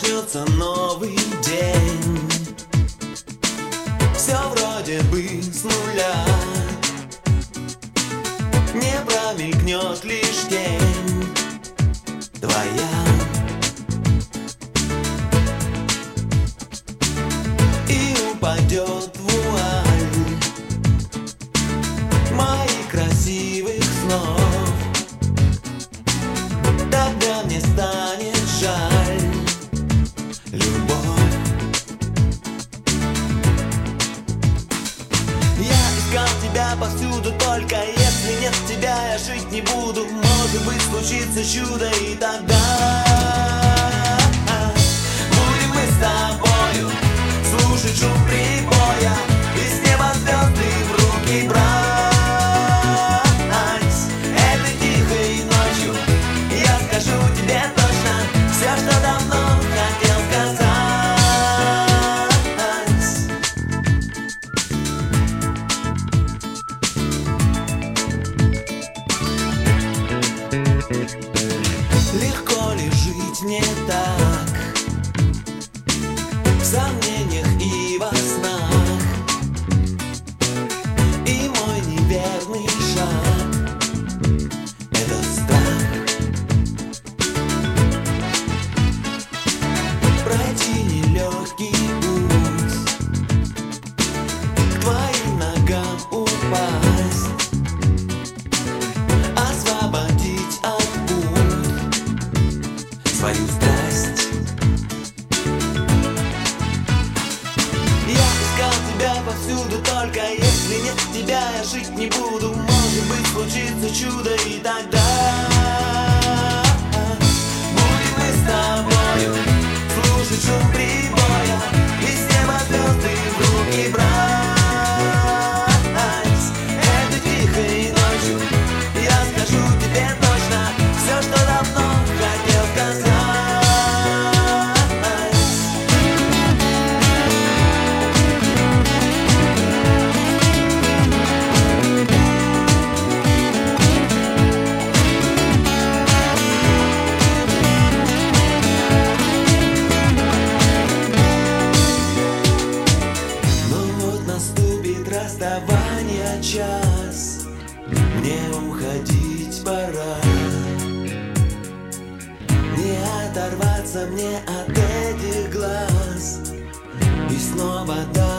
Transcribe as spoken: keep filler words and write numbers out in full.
начнется новый день. Все вроде бы с нуля, не промелькнет лишь тень твоя, и упадет вуаль моих красивых снов. Тогда мне станет жаль любовь. Я искал тебя повсюду, только если нет тебя, я жить не буду. Может быть, случится чудо, и тогда будем мы с тобою слушать шум прибоя и с неба звезды в руки брать. Этой тихой ночью я скажу тебе точно все, что давно хотел сказать. Легко ли жить не так, в сомнениях и во снах, и мой неверный шаг — это страх. Пройти нелегкий путь, к твоим ногам упасть, освободить от пут свою страсть. Я искал тебя повсюду, только если нет тебя, я жить не буду. Может быть, случится чудо, и тогда будем мы с тобою слушать шум прибоя и с неба звезды в руки брать. Этой тихой ночью я скажу тебе точно все, что давно хотел сказать. Расставание час, мне уходить пора. Не оторваться мне от этих глаз и снова да.